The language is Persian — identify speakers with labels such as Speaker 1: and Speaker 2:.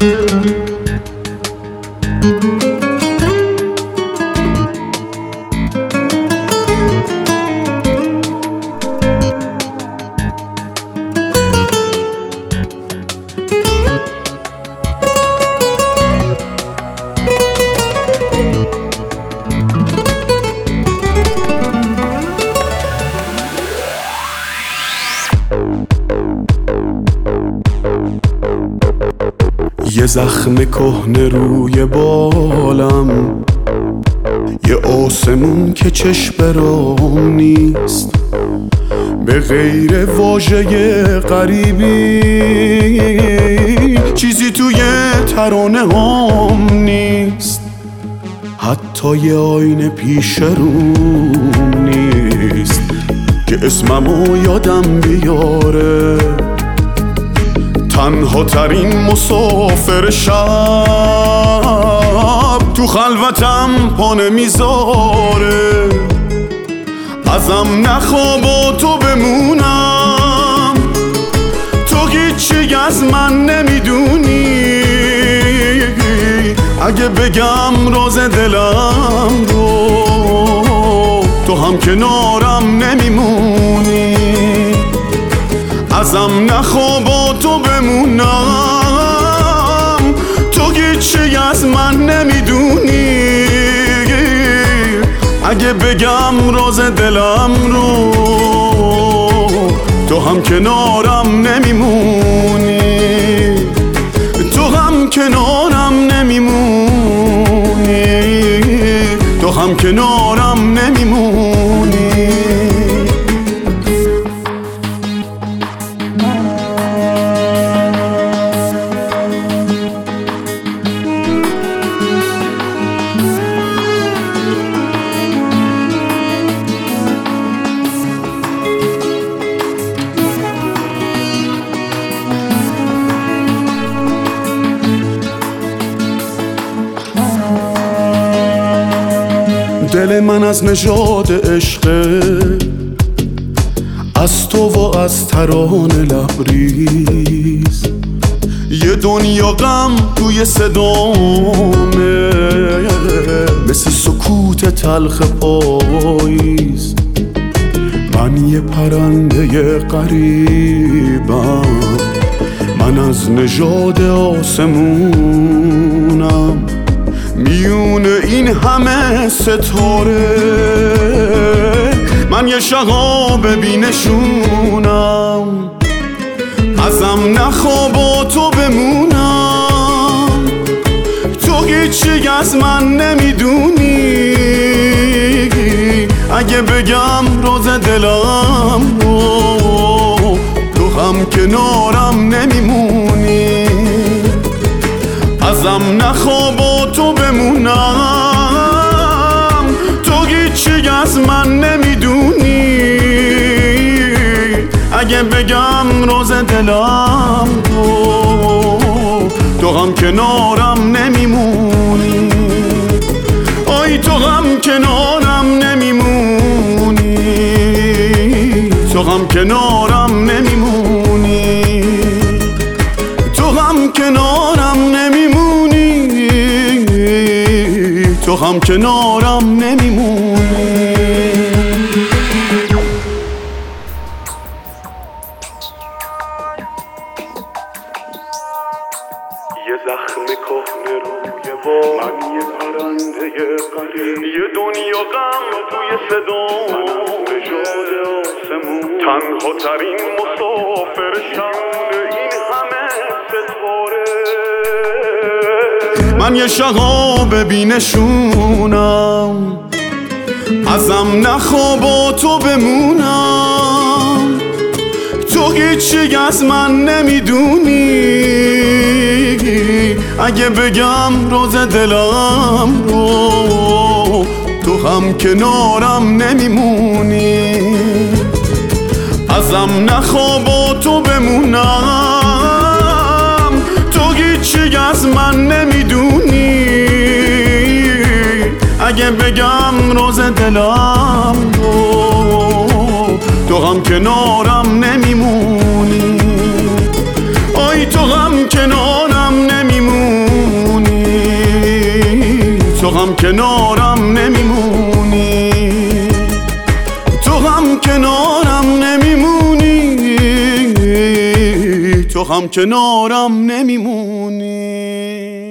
Speaker 1: یه زخم کهنه روی بالم، یه آسمون که چشم برام نیست، به غیر واژه غریبی چیزی توی ترانه هام نیست، حتی یه آینه پیش روم نیست که اسممو یادم بیاره. تنها ترین مسافر شب تو خلوتم پا نمیذاره، ازم نخوا با تو بمونم، تو هیچی از من نمیدونی، اگه بگم راز دلم رو تو هم کنارم نمیمونی، ازم نخوا با تو بمونم، تو هیچی از من نمیدونی، اگه بگم راز دلم رو تو هم کنارم نمیمونی، تو هم کنارم نمیمونی، تو هم کنارم نمیمونی. دل من از نژاد عشقه، از تو و از ترانه لبریز، یه دنیا غم توی صدامه، مثل سکوت تلخ پاییز، من یه پرنده غریبم، من از نژاد آسمونم، میون این همه ستاره من یه شهاب بینشونم، ازم نخوا با تو بمونم، تو هیچی از من نمیدونی، اگه بگم راز دلم رو تو هم کنارم نمیمونی، ازم نخوا با تو بمونم، تو هیچی از من نمیدونی، اگه بگم راز دلم رو تو هم کنارم نمیمونی، آی تو هم کنارم نمیمونی، تو هم کنارم نمیمونی، تو هم کنارم نمیمونی، تو هم کنارم نمیمونی.
Speaker 2: یه زخم کهنه روی بال، من یه پرنده غریب، یه دنیا غم توی صدا، من نژاد آسمون، تنها ترین مسافر شب این همه ستاره،
Speaker 1: من یه شهاب بینشونم، ازم نخوا با تو بمونم، تو هیچی از من نمیدونی، اگه بگم راز دلم رو تو هم کنارم نمیمونی، ازم نخوا با تو بمونم، تو هیچی از من نمیدونی، اگه بگم راز دلم رو تو هم کنارم نمیمونی، آی تو هم کنارم نمیمونی، هم کنارم نمیمونی، تو هم کنارم نمیمونی، تو هم کنارم نمیمونی.